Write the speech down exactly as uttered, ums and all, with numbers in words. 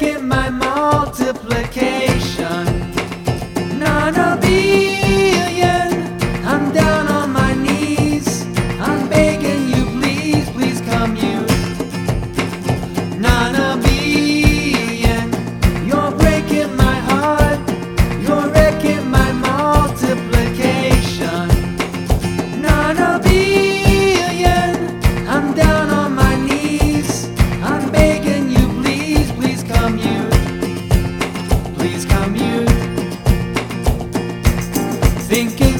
breaking my multiplication. None billion. I'm down on my knees. I'm begging you, please, please commute. None billion. You're breaking my heart. You're wrecking my multiplication. None billion. I'm down on my knees. I'm begging you, please, please commute. Please commute. Thinking